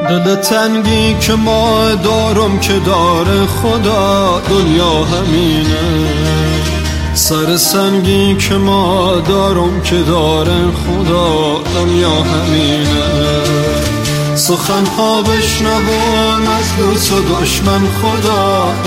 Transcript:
دل تنگی که ما دارم که داره خدا، دنیا همینه. سر سنگی که ما دارم که داره خدا، دنیا همینه. سخن ها بشنوم از دوست و دشمن خدا.